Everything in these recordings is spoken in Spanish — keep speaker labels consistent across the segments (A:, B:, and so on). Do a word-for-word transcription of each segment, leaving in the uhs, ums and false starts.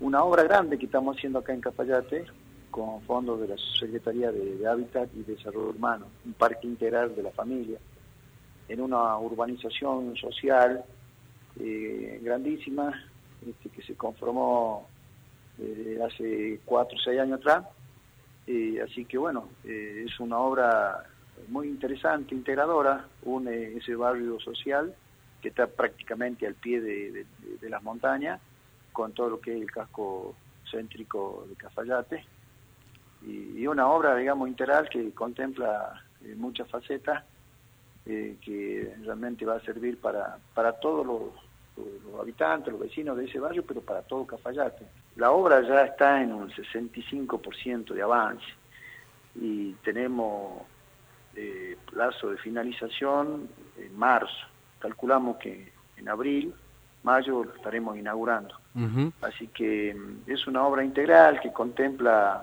A: una obra grande que estamos haciendo acá en Cafayate con fondos de la Secretaría de, de Hábitat y Desarrollo Urbano, un parque integral de la familia, en una urbanización social eh, grandísima, este, que se conformó eh, hace cuatro o seis años atrás. Eh, así que bueno, eh, es una obra muy interesante, integradora, une ese barrio social que está prácticamente al pie de, de, de las montañas, con todo lo que es el casco céntrico de Cafayate, y, y una obra, digamos, integral que contempla eh, muchas facetas, eh, que realmente va a servir para, para todos los, los habitantes, los vecinos de ese barrio, pero para todo Cafayate. La obra ya está en un sesenta y cinco por ciento de avance y tenemos eh, plazo de finalización en marzo. Calculamos que en abril, mayo lo estaremos inaugurando. Uh-huh. Así que es una obra integral que contempla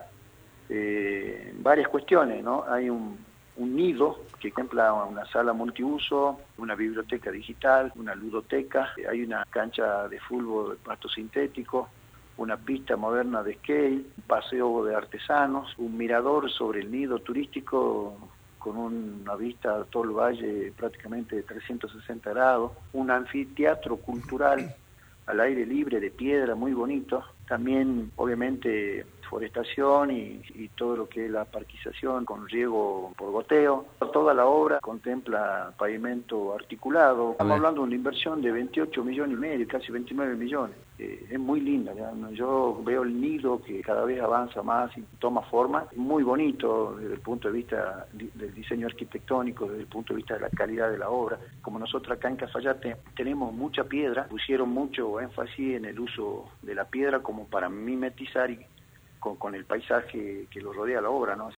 A: eh, varias cuestiones, ¿no? Hay un, un nido que contempla una sala multiuso, una biblioteca digital, una ludoteca, hay una cancha de fútbol de pasto sintético, una pista moderna de skate, un paseo de artesanos, un mirador sobre el nido turístico con una vista a todo el valle prácticamente de trescientos sesenta grados, un anfiteatro cultural al aire libre de piedra muy bonito, también obviamente forestación y, y todo lo que es la parquización con riego por goteo. Toda la obra contempla pavimento articulado. Estamos hablando de una inversión de veintiocho millones y medio, casi veintinueve millones. Eh, es muy linda, ¿ya? Yo veo el nido que cada vez avanza más y toma forma. Muy bonito desde el punto de vista del diseño arquitectónico, desde el punto de vista de la calidad de la obra. Como nosotros acá en Cafayate tenemos mucha piedra, pusieron mucho énfasis en el uso de la piedra como para mimetizar y Con, con el paisaje que lo rodea la obra, ¿no?